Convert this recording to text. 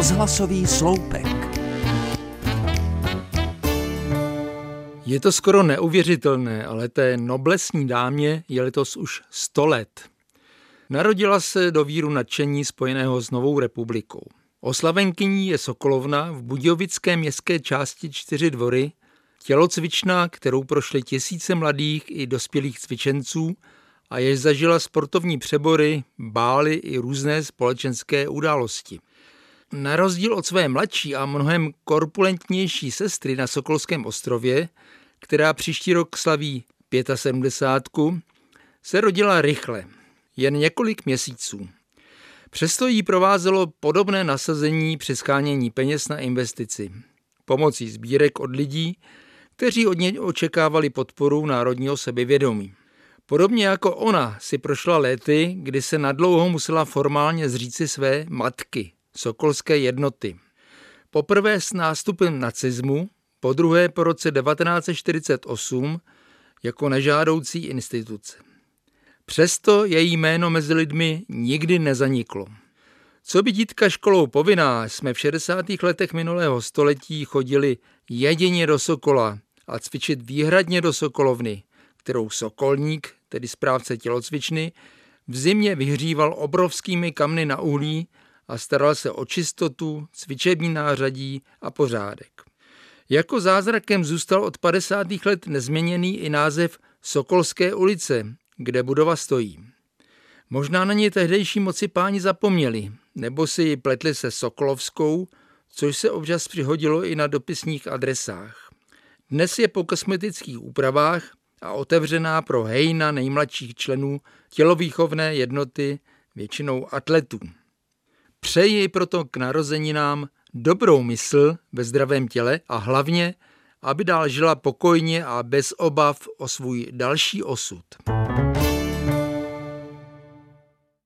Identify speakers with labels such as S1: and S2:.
S1: Rozhlasový sloupek.
S2: Je to skoro neuvěřitelné, ale té noblesní dámě je letos už 100 let. Narodila se do víru nadšení spojeného s Novou republikou. Oslavenkyní je Sokolovna v budějovické městské části 4 Dvory, tělocvična, kterou prošly tisíce mladých i dospělých cvičenců a jež zažila sportovní přebory, bály i různé společenské události. Na rozdíl od své mladší a mnohem korpulentnější sestry na Sokolském ostrově, která příští rok slaví 75, se rodila rychle, jen několik měsíců. Přesto jí provázelo podobné nasazení při shánění peněz na investici, pomocí sbírek od lidí, kteří od něj očekávali podporu národního sebevědomí. Podobně jako ona si prošla léty, kdy se nadlouho musela formálně zříci své matky, Sokolské jednoty. Poprvé s nástupem nacismu, podruhé po roce 1948 jako nežádoucí instituce. Přesto její jméno mezi lidmi nikdy nezaniklo. Co by dítka školou povinná, jsme v 60. letech minulého století chodili jedině do Sokola a cvičit výhradně do Sokolovny, kterou Sokolník, tedy správce tělocvičny, v zimě vyhříval obrovskými kamny na uhlí a staral se o čistotu, cvičební nářadí a pořádek. Jako zázrakem zůstal od 50. let nezměněný i název Sokolské ulice, kde budova stojí. Možná na ně tehdejší moci páni zapomněli, nebo si ji pletli se Sokolovskou, což se občas přihodilo i na dopisních adresách. Dnes je po kosmetických úpravách a otevřená pro hejna nejmladších členů tělovýchovné jednoty, většinou atletů. Přeji proto k narozeninám dobrou mysl ve zdravém těle a hlavně, aby dál žila pokojně a bez obav o svůj další osud.